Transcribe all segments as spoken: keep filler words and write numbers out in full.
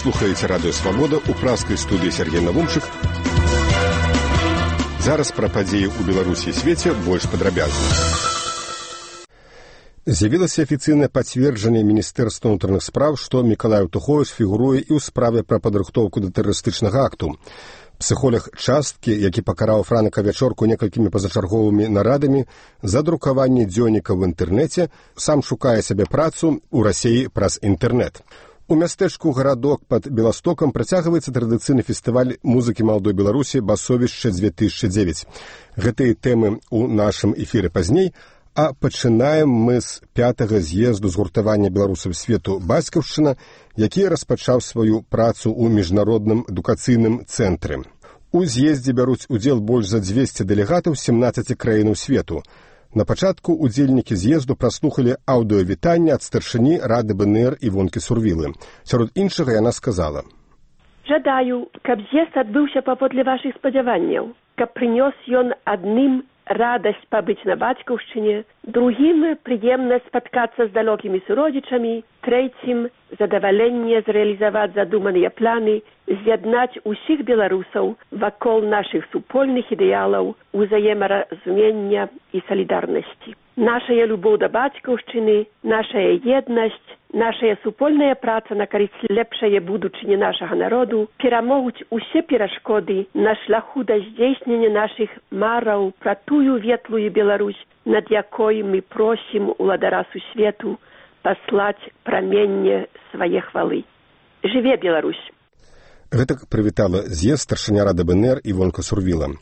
Вы слухаеце радыё «Свабода», у пражскай студыі Сергей Навумчык. Зараз пра падзеі ў Беларусі і свеце больш падрабязна. З'явілася афіцыйнае пацверджанне Міністэрства ўнутраных спраў, што Мікалай Туховіч фігуруе і ў справе пра падрыхтоўку да тэрарыстычнага акту. Псіхолог часткі, які пакараў Франака Вячорку некалькімі пазачарговымі нарадамі за друкаванне дзённіка ў інтэрнэце, сам шукае сабе працу ў Расіі праз інтэрнэт. У мястэчку «Гарадок» пад Беластокам працягваецца традыцыйны фестываль музыкі маладой Беларусі «Басовішча две тысячи девять». Гэтыя тэмы ў нашым эфіры пазней, а пачынаем мы з пятага з'езду згуртавання беларусаў свету «Бацькаўшчына», які распачаў сваю працу ў міжнародным адукацыйным цэнтры. У з'ездзе бяруць удзел больш за дзвесце дэлегатаў з сямнаццаці краінаў свету. На пачатку удзельнікі з'езду праслухалі аўдыёвітанне ад старшыні Рады БНР Івонкі Сурвілы. Сярод іншага яна сказала: «Жадаю, каб з'езд адбыўся паводле вашых спадзяванняў, каб прынёс ён адным радасць пабыць на бацькаўшчыне, другім прыемна спаткацца з далёкімі суродзічамі, трэцім задаваленне зрэалізаваць задуманыя планы, з'яднаць усіх беларусаў вакол нашых супольных ідэалаў, узаемаразумення і салідарнасці. Нашая любоў да бацькаўшчыны, нашая еднасць, нашая супольная праца на карысць лепшае будучыні нашага народу перамогуць усе перашкоды на шляху да здзейснення нашых мараў пра тую ветлую Беларусь, над якой мы просім уладара сусвету паслаць праменне свае хвалы. Жыве Беларусь!» Гэтак прывітала з'езд старшыня Рады БНР Івонка Сурвіла.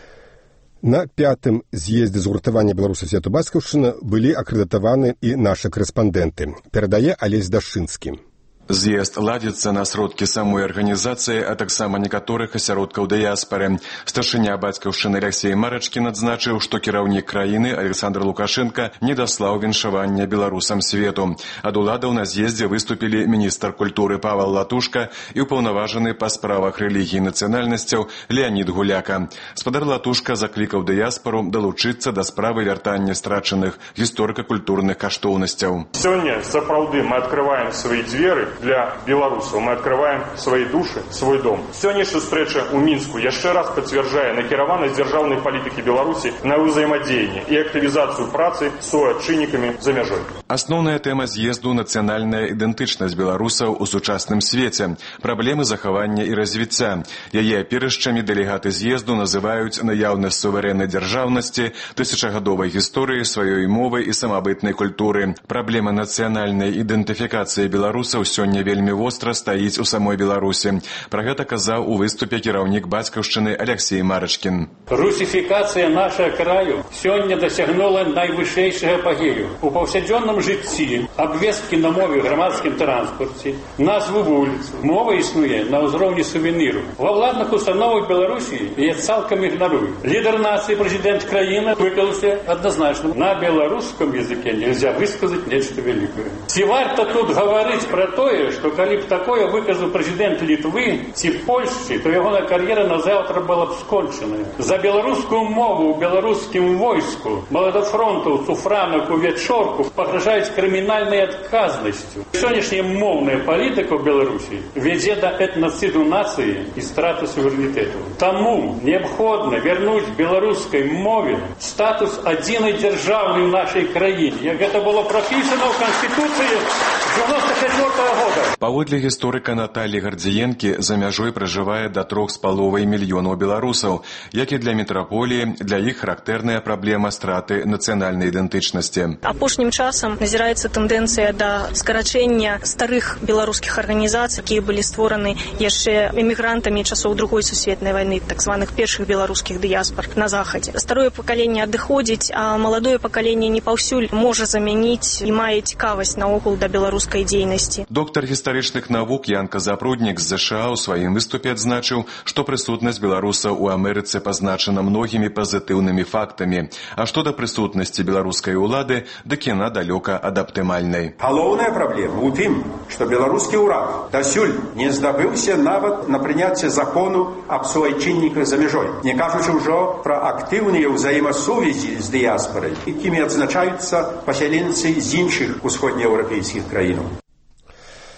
На пятым з'ездзе згуртавання беларусаў свету «Бацькаўшчына» былі акрэдытаваны і нашы корэспандэнты. Перадае Алесь Дашынскі. З'езд ладзіцца на сродкі самой арганізацыі, а таксама некаторых асяродкаў дыяспары. Старшыня бацькаўшчыны Алексей Марачкін адзначыў, што кіраўнік краіны Александр Лукашенко не даслаў віншавання беларусам свету. Ад уладаў на з'ездзе выступілі міністр культуры Павел Латушка і ўпаўнаважаны па справах рэлігіі і нацыянальнасцяў Леонід Гуляка. Спадар Латушка заклікаў дыяспару далучыцца да справы вяртання страчаных гісторыка-культурных каштоўнасцяў. Сёння сапраўды мы адкрываем свае дзверы для беларусаў. Мы открываем свои души, свой дом. Сённяшняя встреча у Мінску яшчэ раз пацвярджае накіраванасць дзяржаўнай палітыкі Беларусі на ўзаемадзеянне і актывізацыю працы з суайчыннікамі за мяжой. Асноўная тэма з'езду — нацыянальная ідэнтычнасць беларусаў у сучасным свеце, праблемы захавання і развіцця. Яе апірышчамі дэлегаты з'езду называюць наяўнасць суверэннай дзяржаўнасці, тысячагадовай гісторыі, сваёй мовы і самабытнай культуры. Праблема нацыянальнай ідэнтыфікацыі беларусаў сёння сёння вельмі востра стаіць у самой Беларусі. Пра гэта казаў у выступе кіраўнік бацькаўшчыны Алексей Марачкін. Русіфікацыя нашага краю сёння дасягнула найвышэйшага апагею. У паўсядзённым жыцці абвесткі на мове, грамадскім транспарце, назву вуліц. Мова існуе на ўзроўні сувеніру. Ва ўладных установах Беларусі яе цалкам ігнаруюць. Лідар нацыі, прэзідэнт краіны выказаўся адназначна: на беларускам языке нельзя высказаць нечто великое. Ці варта тут гаварыць пра тое, што калі б такое выказаў прэзідэнт Літвы ці Польшчы, то ягоная кар'ера на заўтра была б скончаная. За беларускую мову ў беларускім войску маладафронтаўцу Франаку Вячорку пагражаюць крымінальнай адказнасцю. Сённяшняя моўная палітыка ў Беларусі вядзе да этнацыду нацыі і страты суверэнітэту. Таму неабходна вярнуць беларускай мове статус адзінай дзяржаўнай ў нашай краіне, як гэта было прапісана ў Канстытуцыі дзевяносто четвёртого года. Паводле гісторыка Наталлі Гардзіенкі, за мяжой пражывае да трох з паловай мільёнаў беларусаў, як і для метраполіі, для іх характэрная праблема страты нацыянальнай ідэнтычнасці. Апошнім часам назіраецца тэндэнцыя да скарачэння старых беларускіх арганізацый, якія былі створаны яшчэ эмігрантамі часоў другой сусветнай вайны, так званых першых беларускіх дыяспар на захадзе. Старое пакаленне адыходзіць, а маладое пакаленне не паўсюль можа замяніць і мае цікавасць наогул да беларускай дзейнасці. Доктар гістарычных навук Янка Запруднік з ЗША ў сваім выступе адзначыў, што прысутнасць беларусаў у Амерыцы пазначана многімі пазітыўнымі фактамі. А што да прысутнасці беларускай улады, дык яна далёка ад аптымальнай. Галоўная праблема ў тым, што беларускі ўрад дасюль не здабыўся нават на прыняцце закону аб суайчынніках за мяжой, не кажучы ўжо пра актыўныя ўзаемасувязі з дыяспарай, якімі адзначаюцца пасяленцы з іншых усходнееўрапейскіх краінаў.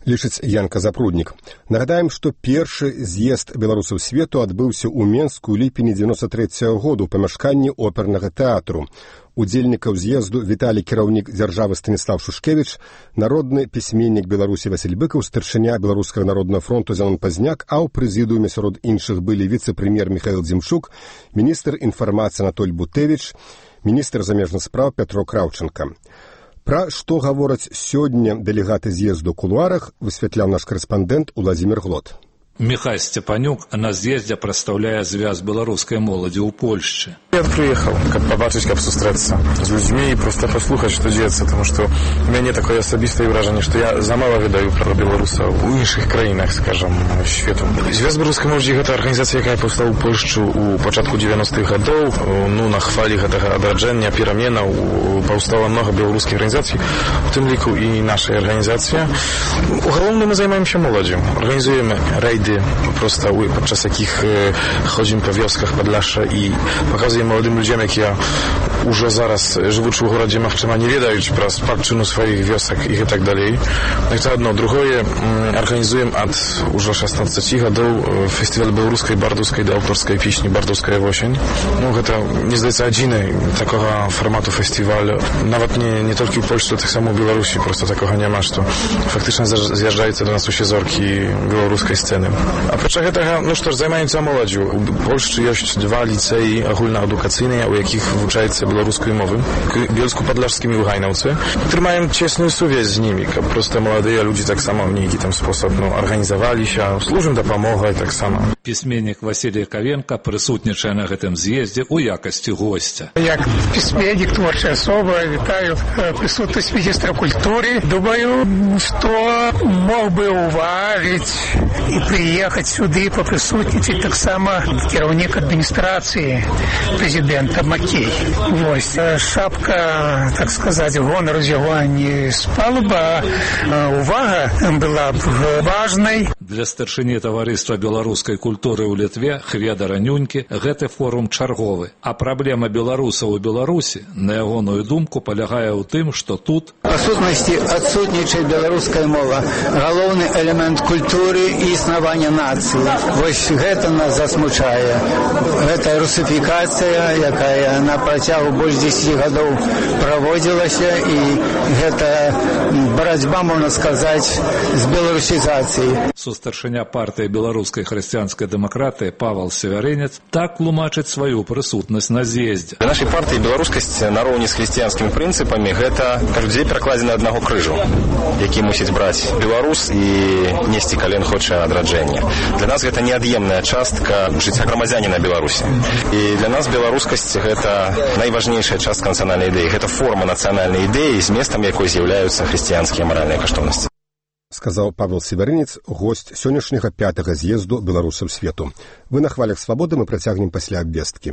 лічыць Янка Запруднік. Нагадаем, што першы з'езд беларусаў свету адбыўся ў Менску ў ліпені дзевяносто трэцяга году ў памяшканні опернага тэатру. Удзельнікаў з'езду віталі кіраўнік дзяржавы Станіслав Шушкевіч, народны пісьменнік Беларусі Васіль Быкаў, старшыня Беларускага народнага фронту Зянон Пазняк, а ў прэзідыуме сярод іншых былі віцэ-прэм'ер Міхаіл Дзімчук, міністр інфармацыі Анатоль Бутэвіч, міністр замежных спраў Пятро Краўченка. Пра што гавораць сёння дэлегаты з'езду ў кулуарах, высвятляў наш корэспандэнт Уладзімір Глот. Михай Степанюк на з'езде прадстаўляе звяз беларускай моладзі ў Польшчы. Я приехал, как побачить, как встретиться с людьми и просто послухать, что деется, потому что у меня такое особистое выражение, что я замало ведаю про белоруса в іншых краинах, скажем, свету. Звяз беларускай моладзі – гэта арганізацыя, якая паўстала ў Польшчы ў пачатку дзевяностых гадоў. Ну, на хвалі гэтага адраджэння, пераменаў паўстала много беларускіх арганізацый, у тым ліку і нашая арганізацыя. Галоўна мы займаемся моладзю, арганізуем рейды, просто падчас якіх ходзім па вёсках Падляшша і паказуем молодым людям, якія ўжо зараз жывучы ў горадзе, магчыма, не ведаюць пра спадчыну сваіх вёсак і так далей. Гэта адно. Другое, арганізуем ад ужо шаснаццаці гадоў фестываль беларускай бардаўскай ды аўторскай песні «Бардаўская восень». Ну, гэта, мне здаецца, адзіны такога фармату фестывалю. Нават не, не толькі ў Польшчы, таксама ў Беларусі проста такога няма, што фактычна з'язджаюцца да нас усе зоркі беларускай сцэны. Апрача гэтага, ну што ж, займаемся моладзю. У Польшчы ёсць два ліцэі агульнаадукацыйныя, у якіх вывучаецца беларускай мовы, Bielsku-Podlašskim і ў Гайнаўцы. Трымаем цесную сувязь з німі, каб проста маладыя людзі таксама ў нейкі там спосаб ну, арганізаваліся, служым дапамогай таксама. Пісьменнік Васілій Кавенка прысутнічае на гэтым з'ездзе ў якасці госця. Як пісьменнік, творчая асоба, вітаю прысутнасць міністра культуры. Думаю, што мог бы уважыць і прыехаць сюды папрысутнічаць таксама кіраўнік адміністрацыі прэзідэнта Макей. Вось, шапка, так сказаць, гонару з яго не спала б, увага была б важнай. Для старшыні таварыства беларускай культуры ў Літве Хведара Нюнькі гэты форум чарговы. А праблема беларусаў у Беларусі, на ягоную думку, палягае ў тым, што тут па сутнасці адсутнічае беларуская мова, галоўны элемент культуры і існавання нацыі. Вось гэта нас засмучае. Гэта русифікацыя, якая на працягу больш дзесяці гадоў праводзілася, і гэта барацьба, можна сказаць, з беларусізацыяй. Старшыня партыі беларускай хрысціянскай дэмакратыі Павел Севярынец так тлумачыць сваю прысутнасць на з'ездзе. Для нашай партыі беларускасць нароўні з хрысціянскімі прынцыпамі гэта людзей перакладзена аднаго крыжу, які мусіць браць беларус і несці кален хоча адраджэння. Для нас гэта неад'емная частка жыцця грамадзяніна Беларусі. І для нас беларускасць гэта найважнейшая частка нацыянальнай ідэі. Гэта форма нацыянальнай ідэі, з месцам якой з'яўляюцца хрысціянскія маральныя каштоўнасці. Сказаў Павел Севярынец, госць сённяшняга пятага з'езду беларусаў свету. Вы на хвалях свабоды, мы працягнем пасля абвесткі.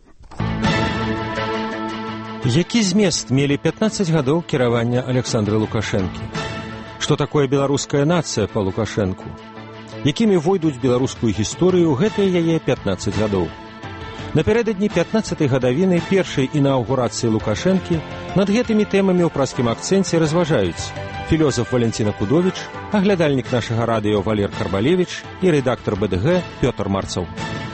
Які змест мелі пятнаццаць гадоў кіравання Александры Лукашэнкі? Што такое беларуская нацыя па Лукашэнку? Якімі войдуць беларускую гісторыю гэтыя яе пятнаццаць гадоў? Напярэдадні пятнаццатай гадавіны першай інаўгурацыі Лукашэнкі над гэтымі тэмамі ў праскім акцэнце разважаюць філёзаф Валентина Кудовіч, аглядальнік нашага радыё Валер Карбалевіч і рэдактар бэ дэ гэ Пётр Марцаў.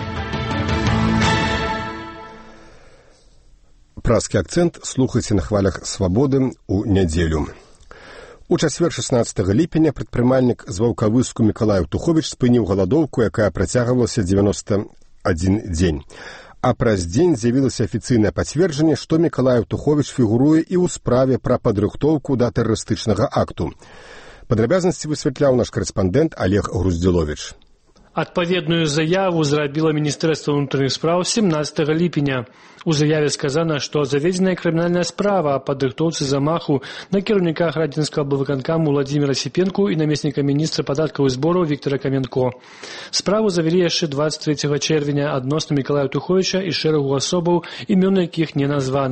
Праскі акцэнт слухайце на хвалях свабоды ў нядзелю. У чацвер шаснаццатага ліпеня прадпрымальнік з Ваўкавыску Мікалай Туховіч спыніў галадоўку, якая працягвалася дзевяносто адзін дзень. А праз дзень з'явілася афіцыйнае пацверджанне, што Мікалай Туховіч фігуруе і ў справе пра падрыхтоўку да тэрарыстычнага акту. Падрабязнасці высвятляў наш корэспандэнт Олег Груздзіловіч. Адпаведную заяву зрабіла Міністэрства ўнутраных спраў семнаццатага ліпеня. У заяве сказана, што заведзеная крымінальная справа о падрыхтоўцы замаху на кіраўніка Градзенскага аблвыканкаму Владзіміра Сіпенку і намесніка міністра падаткаў і збораў Віктара Каменко. Справу завялі яшчэ дваццаць трэцяга чэрвеня адносна Мікалая Туховіча і шэрагу асобаў, імёны якіх не названыя.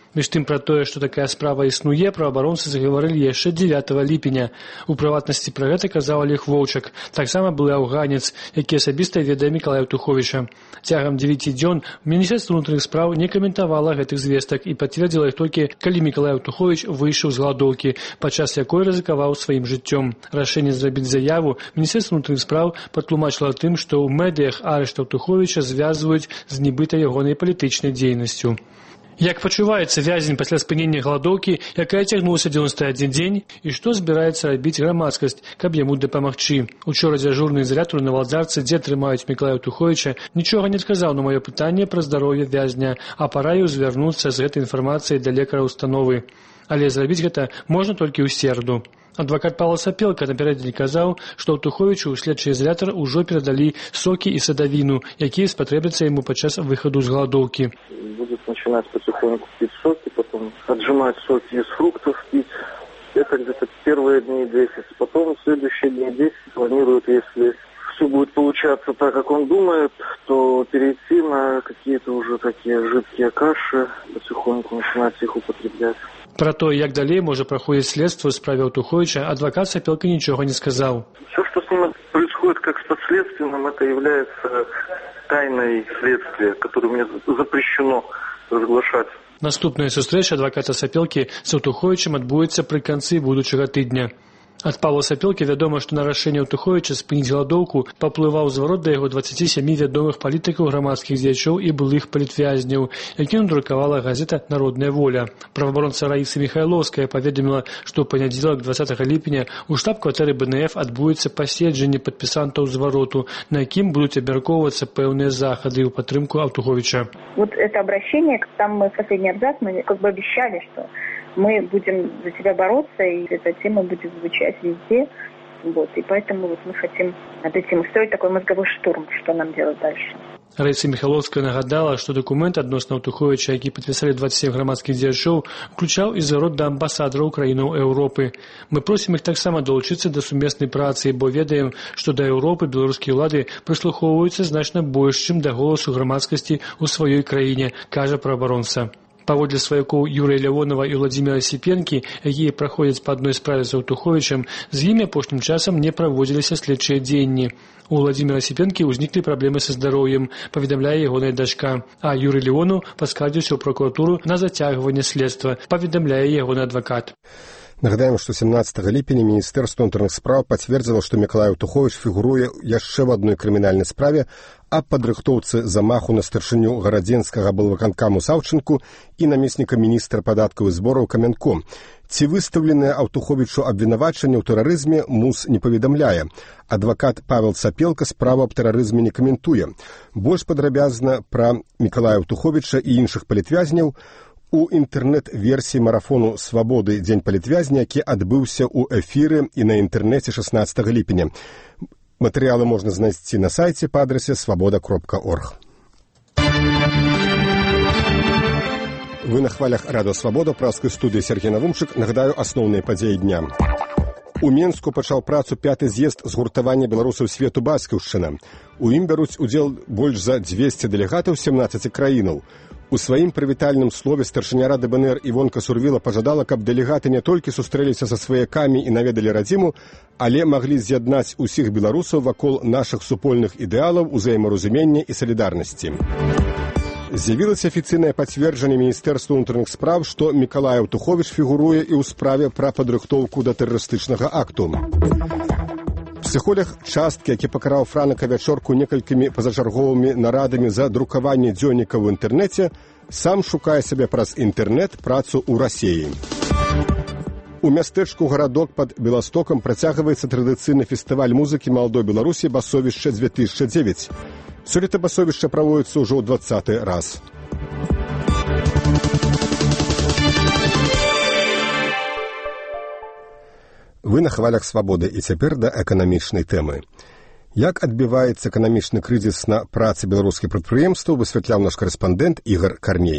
Між тым пра тое, што такая справа існуе, праваабаронцы загаварылі яшчэ дзевятага ліпеня. У прыватнасці пра гэта казаў Олег Воўчак. Таксама былы афганец, які асабіста ведае Мікалая Аўтуховіча. Цягам дзевяці дзён Міністэрства ўнутраных спраў не каментавала гэтых звестак і пацвердзіла іх толькі, калі Мікалай Аўтуховіч выйшаў з галадоўкі, падчас якой рызыкаваў сваім жыццём. Рашэнне зрабіць заяву Міністэрства ўнутраных спраў патлумачыла тым, што ў медыях арышт Аўтуховіча звязваюць з нібыта ягонай палітычнай дзейнасцю. Як пачуваецца вязень пасля спынення галадоўкі, якая цягнулася дзевяносто адзін дзень, і што збіраецца рабіць грамадскасць, каб яму дапамагчы. Учора дзяжурны ізалятор на Валдарцы, дзе трымаюць Мікалая Аўтуховіча, нічога не адказаў на маё пытанне пра здароўе вязня, а параіў звярнуцца з гэтай інфармацыяй да лекара ўстановы. Але зрабіць гэта можна толькі ў сераду. Адвакат Павла Сапелка напярэдадні казаў, што Аўтуховічу ў следчы ізалятар ужо перадалі сокі і садавіну, якія спатрэбяцца яму падчас выхаду з галадоўкі. Будет начинать потихоньку пить соки, потом отжимать соки из фруктов пить. Это где-то первые дни десять. Потом следующие дни десять планирует, если все будет получаться так, как он думает, то перейти на какие-то уже такие жидкие каши, потихоньку начинать их употреблять. Пра то, як далей можа праходзіць следства ў справе Аўтуховіча, адвакат Сапелка нічога не сказаў. Все, что с ним происходит как с подследственным, это является тайной следствия, которую мне запрещено разглашать. Наступная сустрэча адваката Сапелкі з Аўтуховічам адбудзецца пры канцы будучага тыдня. Ад Павла Сапелкі вядома, што на рашэнне Аўтуховіча спыніць галадоўку паплываў зварот да яго дваццаці сямі вядомых палітыкаў, грамадскіх дзеячоў і былых палітвязняў, які надрукавала газета «Народная воля». Праваабаронца Раіса Міхайлоўская паведаміла, што ў панядзелак дваццатага ліпеня ў штаб-кватэры бэ эн эф адбудзецца паседжанне падпісантаў звароту, на якім будуць абмяркоўвацца пэўныя захады ў падтрымку Аўтуховіча. Вот это обращение, там мы в последний абзац, мы как бы обещали, что мы будем за тебя бороться, и эта тема будет звучать везде. Вот, и поэтому вот мы хотим над этим устроить такой мозговой штурм, что нам делать дальше. Раіса Міхайлоўская нагадала, што дакумент адносна Аўтуховіча, які падпісалі дваццаць сем грамадскіх дзеячоў, уключаў і зварот да амбасадараў краінаў Еўропы. Мы просім іх таксама далучыцца да сумеснай працы, бо ведаем, што да Еўропы беларускія ўлады прыслухоўваюцца значна больш, чым да голасу грамадскасці ў сваёй краіне, кажа праваабаронца. Паводле сваякоў Юрыя Лявонова і Владзіміра Сіпенкі, якія праходзяць па адной справе з Аўтуховічам, з імі апошнім часам не праводзіліся следчыя дзеянні. У Владзіміра Сіпенкі ўзніклі праблемы са здароўем, паведамляе ягоная дачка, а Юрый Лявонов паскардзіўся ў пракуратуру на зацягванне следства, паведамляе ягоны адвакат. Нагадаем, што семнаццатага ліпеня Міністэрства ўнутраных спраў пацвердзіла, што Мікалай Аўтуховіч фігуруе яшчэ в адной крымінальнай справе аб падрыхтоўцы замаху на старшыню гарадзенскага аблвыканкаму Саўчынку і намесніка міністра падаткаў і збораў Камянко. Ці выстаўленыя Аўтуховічу абвінавачанні ў тэрарызме МУС не паведамляе. Адвакат Павел Сапелка справу аб тэрарызме не каментуе. Больш падрабязна пра Мікалая Аўтуховіча і іншых палітвязняў у інтэрнэт-версіі марафону «Свабоды. Дзень палітвязня», які адбыўся ў эфіры і на інтэрнэце шаснаццатага ліпеня. Матэрыялы можна знайсці на сайце па адрасе свабода кропка орг. Вы на хвалях радыё «Свабода», праскай студыі Сергей Навумчык. Нагадаю асноўныя падзеі дня. У Менску пачаў працу пяты з'езд згуртавання беларусаў свету «Бацькаўшчына». У ім бяруць удзел больш за дзвесце дэлегатаў сямнаццаці краінаў. У сваім прывітальным слове старшыня рады бэ эн эр Івонка Сурвіла пажадала, каб дэлегаты не толькі сустрэліся са сваякамі і наведалі радзіму, але маглі з'яднаць усіх беларусаў вакол нашых супольных ідэалаў, узаемаразумення і салідарнасці. З'явілася афіцыйнае пацверджанне Міністэрства ўнутраных спраў, што Мікалай Аўтуховіч фігуруе і ў справе пра падрыхтоўку да тэрарыстычнага акту. Псіхолог часткі, які пакараў Франака Вячорку некалькімі пазачарговымі нарадамі за друкаванне дзённіка ў інтэрнэце, сам шукае сабе праз інтэрнэт працу ў Расіі. У мястэчку гарадок пад Беластокам працягваецца традыцыйны фестываль музыкі маладой Беларусі «Басовішча две тысячи девять». Сёлета басовішча праводзіцца ўжо ў дваццаты раз. Вы на хвалях «Свабоды» і цяпер да эканамічнай тэмы. Як адбіваецца эканамічны крызіс на працы беларускіх прадпрыемстваў, высвятляў наш карэспандэнт Ігар Карней.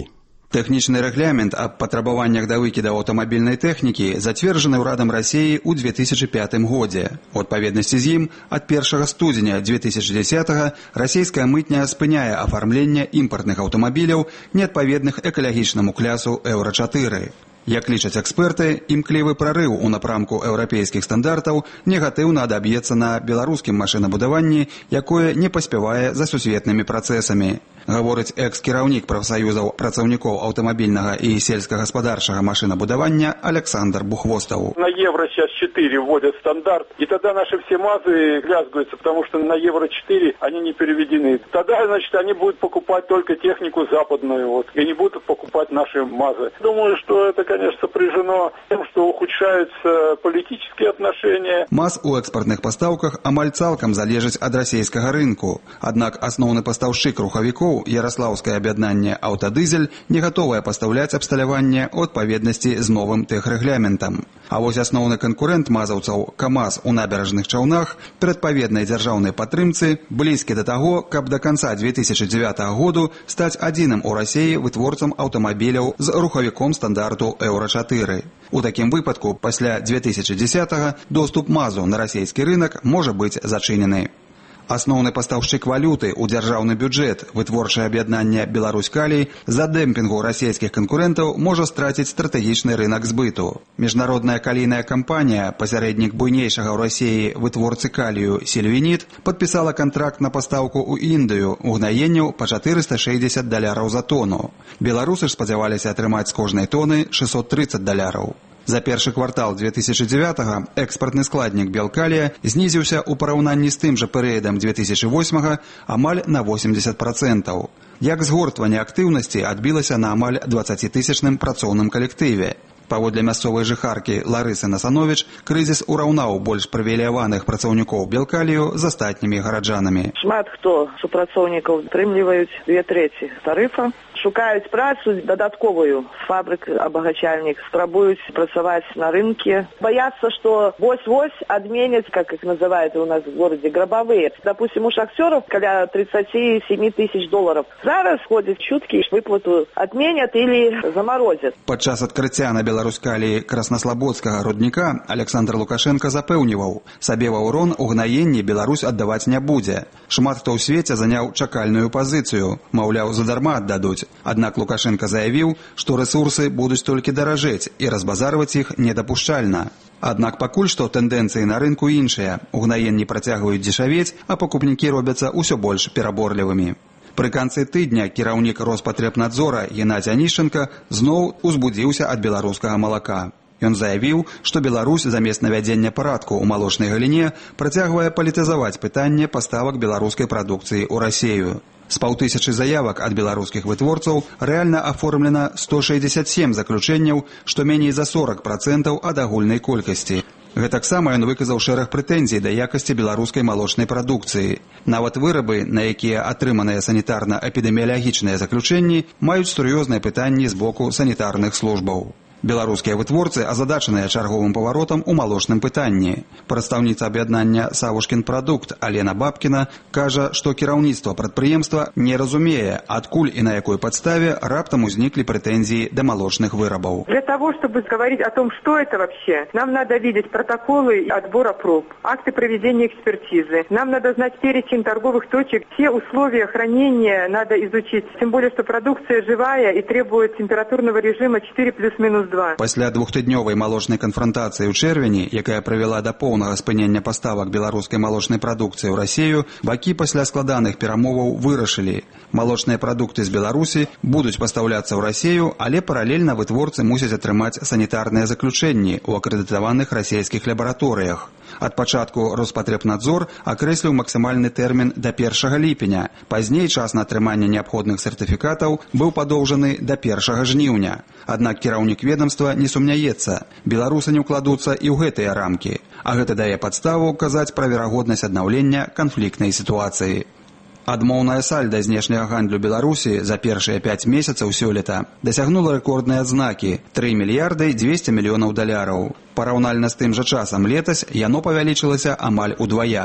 Тэхнічны рэгламент аб патрабаваннях да выкідаў аўтамабільнай тэхнікі зацверджаны ўрадам Расіі ў две тысячы пятым годзе. У адпаведнасці з ім ад першага студзеня две тысячы дзесятага расійская мытня спыняе афармленне імпартных аўтамабіляў неадпаведных экалагічнаму клясу еўра чатыры. Як лічаць эксперты, імклівы прарыў у напрамку еўрапейскіх стандартаў негатыўна адаб'ецца на беларускім машынабудаванні, якое не паспявае за сусветнымі працэсамі. Гаворыць экс-кіраўнік прафсаюзаў працаўнікоў аўтамабільнага і сельскагаспадарчага машынабудавання Александр Бухвостаў. На евро сейчас четыре вводят стандарт, и тогда наши все МАЗы лязгаются, потому что на евро четыре они не переведены. Тогда, значит, они будут покупать только технику западную, вот, и не будут покупать наши МАЗы. Думаю, что это, конечно, сопряжено с тем, что ухудшаются политические отношения. МАЗ у экспортных пастаўках амаль цалкам залежыць ад расійскага рынку. Аднак асноўны пастаўшчык рухавікоў Ярослаўскае аб'яднанне «Аўтадызель» не гатовае пастаўляць абсталяванне ў адпаведнасці з новым тэхрэгламентам. А вось асноўны канкурэнт мазаўцаў КамАЗ у набярэжных чаўнах пры адпаведнай дзяржаўнай падтрымцы блізкі да таго, каб да канца две тысячы дзевятага году стаць адзіным у Расіі вытворцам аўтамабіляў з рухавіком стандарту еўра чатыры. У такім выпадку пасля две тысячы дзесятага доступ МАЗу на расійскі рынак можа быць зачынены. Асноўны пастаўшчык валюты ў дзяржаўны бюджэт, вытворчае аб'яднанне «Беларусь-Калій» з-за дэмпінгу расійскіх канкурэнтаў можа страціць стратэгічны рынак збыту. Міжнародная калійная кампанія, пасярэднік буйнейшага ў Расіі вытворцы калію «Сільвініт», падпісала кантракт на пастаўку ў Індыю угнаенняў па чатырыста шэсцьдзесят даляраў за тону. Беларусы ж спадзяваліся атрымаць з кожнай тоны шэсцьсот трыццаць даляраў. За першы квартал две тысячы дзевятага экспартны складнік белкалія знізіўся ў параўнанні з тым жа перыядам две тысячы восьмага амаль на восемьдесят процентаў. Як згортванне актыўнасці адбілася на амаль дваццацітысячным працоўным калектыве. Паводле мясцовай жыхаркі Ларысы Насановіч, крызіс ураўнаў больш прывілеяваных працаўнікоў белкалію з астатнімі гараджанамі. Шмат хто супрацоўнікаў атрымліваюць две трэці тарыфа. Шукаюць працу дадатковую. Фабрик, абагачальник, спрабуюць працаваць на рынке. Боятся, что вось-вось отменят, как их называют у нас в городе, гробовые. Допустим, у шахтеров каля тридцать семь тысяч долларов. Зараз ходят чутки, выплату отменят или заморозят. Падчас адкрыцця на Беларусь-Каліі краснаслабодскага рудніка Александр Лукашенко запэўніваў, сабе ва ўрон угнаенні Беларусь аддаваць не будзе. Шмат хто ў свеце заняў чакальную пазіцыю, маўляў, задарма аддадуць. Аднак Лукашенко заявіў, што рэсурсы будуць толькі даражэць і разбазарваць іх недапушчальна. Аднак пакуль што тэндэнцыі на рынку іншыя. Угнаенні працягваюць дзешавець, а пакупнікі робяцца ўсё больш пераборлівымі. Пры канцы тыдня кіраўнік Роспатребнадзора Геннадзь Анішченка зноў узбудзіўся ад беларускага малака. Ён заявіў, што Беларусь замест навядзення парадку ў малочнай галіне працягвае палітызаваць пытанне паставак беларускай прадукцыі ў Расію. З паўтысячы заявак ад беларускіх вытворцаў рэальна аформлена сто шэсцьдзесят сем заключэнняў, што меней за сорок процентаў ад агульнай колькасці. Гэтаксама ён выказаў шэраг прэтэнзій да якасці беларускай малочнай прадукцыі. Нават вырабы, на якія атрыманыя санітарна-эпідэміялагічныя заключэнні, маюць сур'ёзныя пытанні з боку санітарных службаў. Беларускія вытворцы азадачаныя чарговым паваротам у малочным пытанні. Прадстаўніца аб'яднання «Савушкін прадукт» Алена Бабкіна кажа, што кіраўніцтва прадпрыемства не разумее, адкуль і на якой падставе раптам узніклі прэтэнзіі да малочных вырабаў. Для того, чтобы говорить о том, что это вообще, нам надо видеть протоколы отбора проб, акты проведения экспертизы. Нам надо знать перечень торговых точек, все условия хранения надо изучить. Тем более, что продукция живая и требует температурного режима четыре плюс-минус два. Пасля двухтыднёвай малочнай канфронтацыі ў чэрвені, якая прывяла да поўнага спынення паставак беларускай малочнай прадукцыі ў Расію, бакі пасля складаных перамоваў вырашылі. Малочныя прадукты з Беларусі будуць пастаўляцца ў Расію, але паралельна вытворцы мусяць атрымаць санітарныя заключэнні ў акрэдытаваных расійскіх лабараторыях. Ад пачатку Роспатребнадзор акрэсліў максімальны тэрмін да першага ліпеня. Пазней час на атрыманне неабходных сертыфікатаў быў падоўжаны да першага жніўня. Аднак кіраўнік ведомства не сумняецца. Беларусы не ўкладуцца і ў гэтыя рамкі. А гэта дае падставу казаць пра верагоднасць аднаўлення канфліктнай сітуацыі. Адмоўная сальда знешняга гандлю Беларусі за першыя пяць месяцаў сёлета дасягнула рэкордныя адзнакі – тры мільярды дзвесце мільёнаў даляраў. Параўнальна з тым жа часам летась яно павялічылася амаль удвая.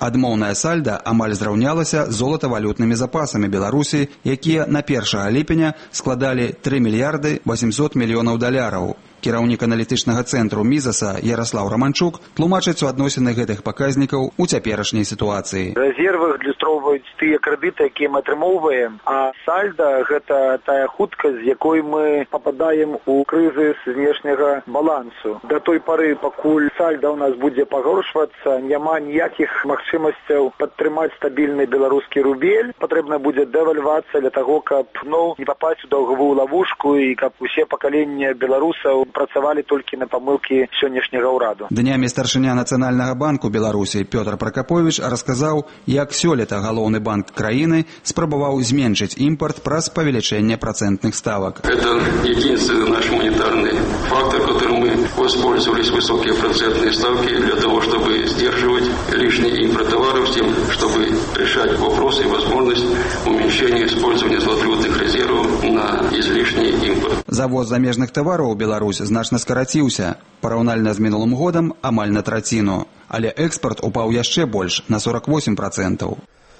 Адмоўная сальда амаль зраўнялася з золатавалютнымі запасамі Беларусі, якія на першага ліпеня складалі тры мільярды восемьсот мільёнаў даляраў. Кіраўнік аналітычнага цэнтру Мізаса Яраслаў Раманчук тлумачыць суадносіны гэтых паказнікаў у цяперашняй сітуацыі. Рэзервы адлюстроўваюць тыя крэдыты, якія мы атрымоўваем, а сальда – гэта тая хуткасць, з якой мы пападаем у крызіс знешняга балансу. Да той пары, пакуль сальда ў нас будзе пагоршвацца, няма ніякіх магчымасцяў падтрымаць стабільны беларускі рубель. Патрэбна будзе дэвальвацыя для таго, каб ну, не папасць у даўгавую лавушку і каб усе пакаленні беларусаў працавалі толькі на памылкі сённяшняга ўраду. Днямі старшыня Нацыянальнага банку Беларусі Пётр Пракапович расказаў, як сёлета галоўны банк краіны спрабаваў зменшыць імпорт праз павелічэнне працэнтных ставак. Это единственный наш монетарный фактор, которым мы воспользовались высокие процентные ставки для того, чтобы сдерживать лишний импорт товаров, с тем, чтобы решать вопросы и возможность уменьшения использования золотовалютных резервов на излишний импорт. Завоз замежных тавараў у Беларусь значна скараціўся, параўнальна з мінулым годам амаль на траціну, але экспарт упаў яшчэ больш, на сорок восемь процентаў.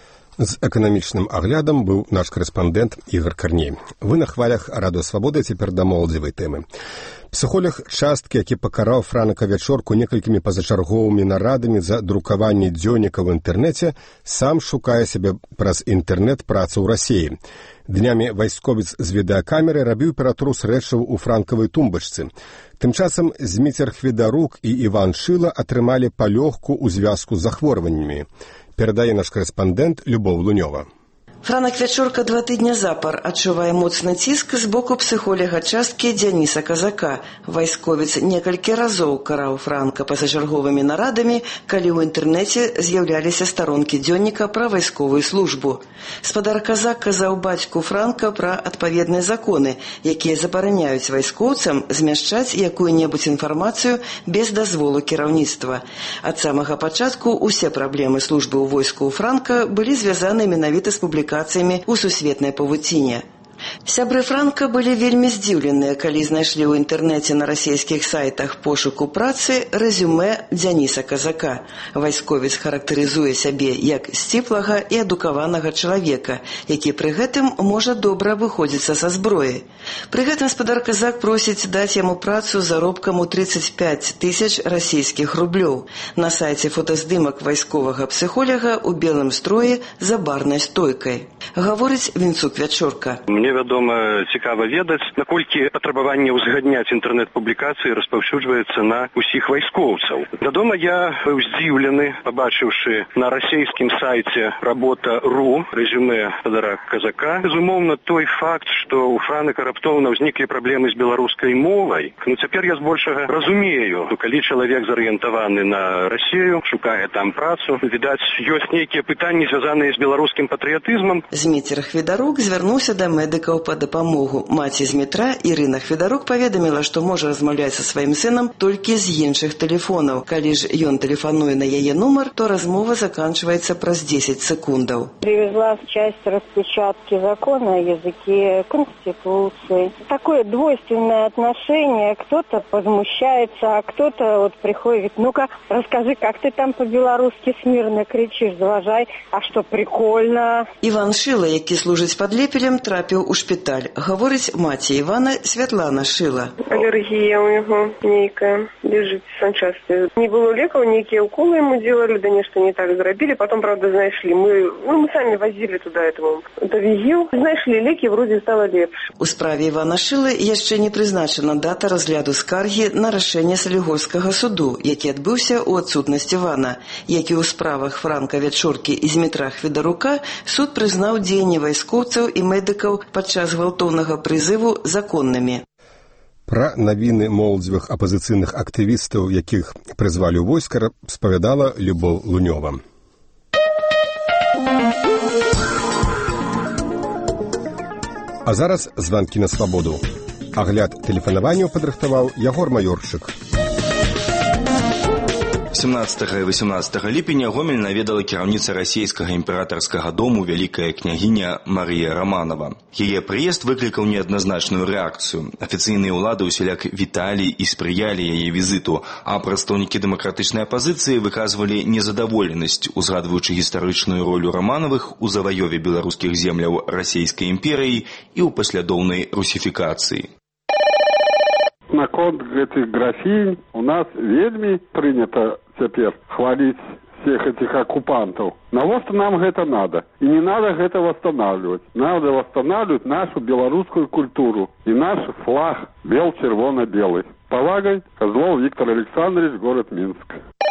З эканамічным аглядам быў наш корэспандэнт Ігор Карней. Вы на хвалях Радыё Свабода, цяпер да моладзевай тэмы. Псіхолог часткі, які пакараў Франка Вячорку некалькімі пазачарговымі нарадамі за друкаванне дзённіка ў інтэрнэце, сам шукае сябе праз інтэрнэт працу ў Расіі. Днямі вайсковец з відэакамеры рабіў ператрус рэчаў у франкавай тумбачцы. Тым часам Зміцер Хведарук і Іван Шыла атрымалі палёгку ў звязку з захворваннямі. Перадае наш корэспандэнт Любоў Лунёва. Франак Вячорка два тыдня запар адчувае моцны ціск з боку псіхолага часткі Дзяніса Казака. Вайсковец некалькі разоў караў Франка пазачарговымі нарадамі, калі ў інтэрнэце з'яўляліся старонкі дзённіка пра вайсковую службу. Спадар Казак казаў бацьку Франка пра адпаведныя законы, якія забараняюць вайскоўцам змяшчаць якую-небудзь інфармацыю без дазволу кіраўніцтва. Ад самага пачатку усе праблемы службы ў войску ў Франка былі звязаны менавіта з публікацыяй у сусветнай павуціне. Сябры Франка былі вельмі здзіўленыя, калі знайшлі ў інтэрнэце на расійскіх сайтах пошуку працы рэзюмэ Дзяніса Казака. Вайсковец характарызуе сябе як сціплага і адукаванага чалавека, які пры гэтым можа добра выходзіцца са зброі. Пры гэтым спадар Казак просіць даць яму працу заробкам у тридцать пять тысяч расійскіх рублёў. На сайце фотаздымак вайсковага псіхолага ў белым строі за барнай стойкай. Гаворыць Вінцук Вячорка. Мне вядома, цікава ведаць, наколькі патрабаванне ўзгадняць інтэрнэт-публікацыі распаўсюджваецца на ўсіх вайскоўцаў. Вядома, я быў здзіўлены, пабачыўшы на расійскім сайце работа точка ру рэзюмэ спадара Казака. Безумоўна, той факт, што ў Франака раптоўна ўзніклі праблемы з беларускай мовай. Ну, цяпер я збольшага разумею, калі чалавек зарыентаваны на Расію, шукае там працу, відаць, ёсць нейкія пытанні, звязаныя з беларускім патрыятызмам. Зміцер Хведарук звярнуўся да медыкаў па дапамогу. Маці Змітра Ірына Хведарук паведаміла, што можа размаўляць са сваім сынам толькі з іншых тэлефонаў. Калі ж ён тэлефануе на яе нумар, то размова заканчивается праз десять секундаў. Привезла часть распечатки закона о языке, конституции. Такое двойственное отношение. Кто-то возмущается, а кто-то вот приходит, ну-ка, расскажи, как ты там по-белорусски смирно кричишь, заважай, а что, прикольно. Іван Шыла, які служыць пад Лепелем, трапіў у шпіталь. Гаворыць маці Івана Святлана Шыла. Аллергия у него нейкая, лежит в санчасти. Не было леков, некие уколы ему делали, да нечто не так зробили. Потом, правда, знаешь ли, мы, ну, мы сами возили туда этому довизил. Знаешь ли, леки вроде стало лепше. У справе Івана Шылы яшчэ не прызначана дата разгляду скаргі на рашэнне Салігорскага суду, які адбыўся ў адсутнасць Івана. Як і ў справах Франка Вячоркі і Змітра Хведарука, суд прызнаў дзеянні вайскоўцаў і медыкаў падчас гвалтоўнага прызыву законнымі. Пра навіны моладзевых апазіцыйных актывістаў, якіх прызвалі ў войска, распавядала Любоў Лунёва. А зараз званкі на свабоду. Агляд тэлефанаванняў падрыхтаваў Ягор Маёрчык. сямнаццатага і васямнаццатага ліпеня Гомель наведала кіраўніца расійскага імператарскага дому вялікая княгіня Марія Романова. Яе прыезд выклікаў неадназначную рэакцыю. Афіцыйныя ўлады ўсяляк віталі і спрыялі яе візіту, а прадстаўнікі дэмакратычнай апазіцыі выказвалі незадаволенасць, узгадваючы гістарычную ролю Романовых у заваёве беларускіх земляў расійскай імперыі і ў паслядоўнай русіфікацыі. Наконт гэтых графінь у нас вельмі прынята цяпер хваліць всех этих оккупантов. Навошта нам гэта надо? И не надо гэта восстанавливать. Надо восстанавливать нашу белорусскую культуру и наш флаг бел-червоно-белый. Повагой, Козлов Виктор Александрович, город Минск.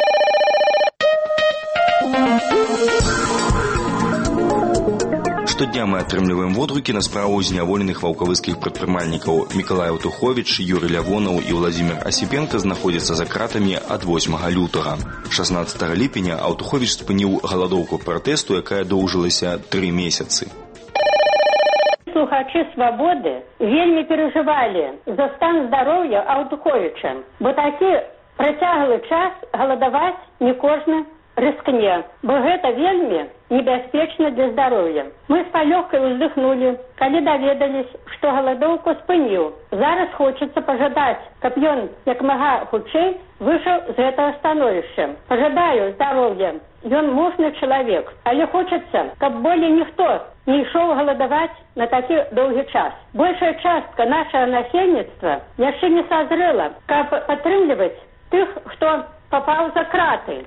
Штодня мы атрымліваем водгукі на справу зняволеных ваўкавыскіх прадпрымальнікаў. Мікалай Аўтуховіч, Юрый Лявонаў і Владзімир Асіпенка знаходзяцца за кратамі ад восьмага лютага. шаснаццатага ліпеня Аўтуховіч спыніў галадоўку пратэсту, якая доўжылася тры месяцы. Слухачы «Свабоды» вельмі перажывалі за стан здароўя Аўтуховіча, бо такі працяглы час галадаваць не кожны рыскне, бо гэта вельмі небяспечна для здароўя. Мы з палёгкай уздыхнулі, калі даведались, што галадоўку спыніў. Зараз хочацца пажадаць, каб ён як мага хутчэй выйшаў з гэтага становішча. Пажадаю здароўя. Ён мужны чалавек, але хочацца, каб болей ніхто не ішоў галадаваць на такі доўгі час. Большая частка нашага насельніцтва яшчэ не сазрэла, каб падтрымліваць тых, хто папаў за краты.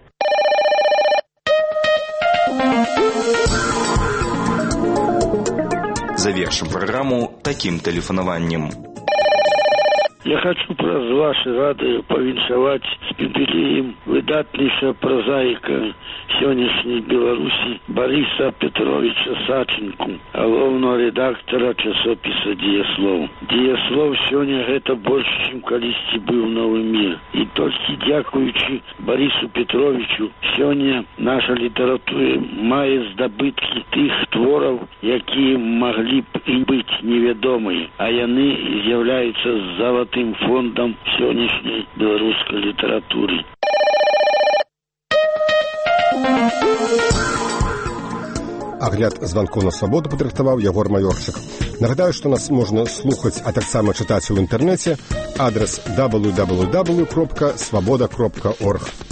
Завершим программу таким тэлефанаваннем. Я хочу праз ваши рады павіншаваць з юбілеем выдатнейшая прозаіка сённяшняй Беларусі Бориса Петровича Саченку, галоўнага редактора часопіса «Дзеяслоў». «Дзеяслоў» сёння гэта больш, чым калісьці быў новы мір. І толькі дзякуючы Борису Петровичу сёння наша літаратура мае здабыткі тых твораў, якія маглі б і быць невядомыя, а яны з'яўляюцца залатым фондом сённяшняй беларускай літаратуры. Агляд званкоў на свабоду падрыхтаваў Ягор Маёрчык. Нагадаю, што нас можна слухаць, а таксама чытаць у інтэрнэце. Адрес дабл ю дабл ю дабл ю крапка свабода крапка орг.